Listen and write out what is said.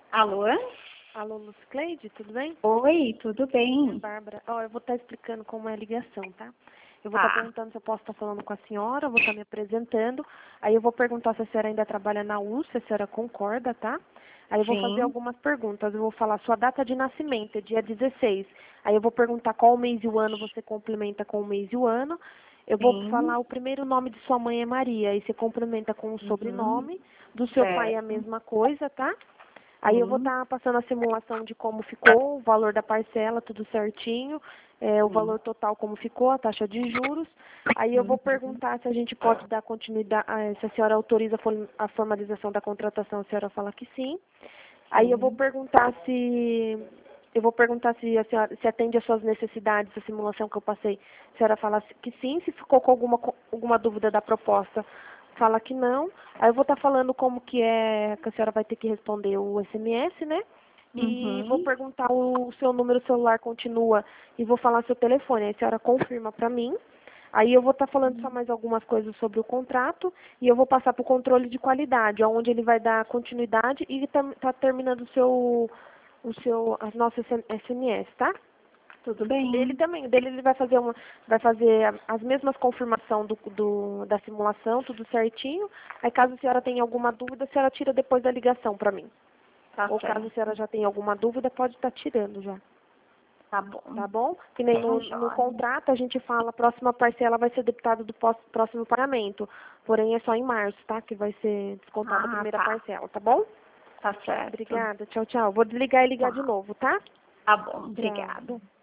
Alô? Alô, Lucicleide, tudo bem? Oi, tudo bem? Bárbara, ó, eu vou estar explicando como é a ligação, tá? Eu vou estar Tá. perguntando se eu posso estar falando com a senhora, eu vou estar me apresentando, aí eu vou perguntar se a senhora ainda trabalha na USP, se a senhora concorda, tá? Aí eu vou fazer Sim, algumas perguntas, eu vou falar sua data de nascimento, é dia 16. Aí eu vou perguntar qual mês e o ano você complementa com o mês e o ano. Eu vou sim. falar o primeiro nome de sua mãe é Maria, aí você complementa com o Uhum. sobrenome, do seu pai é a Certo. mesma coisa, tá? Aí eu vou Sim, estar passando a simulação de como ficou, o valor da parcela, tudo certinho, o sim. valor total como ficou, a taxa de juros. Aí eu vou Uhum. perguntar se a gente pode dar continuidade, se a senhora autoriza a formalização da contratação, a senhora fala que sim. Aí eu vou Sim. perguntar se a senhora se atende às suas necessidades, a simulação que eu passei. A senhora fala que sim, se ficou com alguma dúvida da proposta, fala que não. Aí eu vou estar falando como que é que a senhora vai ter que responder o SMS, né? E vou Uhum. perguntar o seu número celular continua e vou falar seu telefone. Aí a senhora confirma para mim. Aí eu vou estar falando só mais algumas coisas sobre o contrato e eu vou passar para o controle de qualidade, onde ele vai dar continuidade e está terminando as nossas SMS, tá? Tudo Dele bem. também, dele ele vai fazer as mesmas confirmação da simulação, tudo certinho. Aí caso a senhora tenha alguma dúvida, a senhora tira depois da ligação para mim. Tá Ou caso a senhora certo. já tenha alguma dúvida, pode estar tirando já. Tá bom. Tá bom? Que nem Tá no jóia. contrato a gente fala, a próxima parcela vai ser debitada do próximo pagamento. Porém, é só em março, tá? Que vai ser descontada a Ah, primeira tá. parcela, tá bom? Tá certo. Obrigada. Tchau, tchau. Vou desligar e ligar de Tá. novo, tá? Tá bom. Tchau. Obrigada.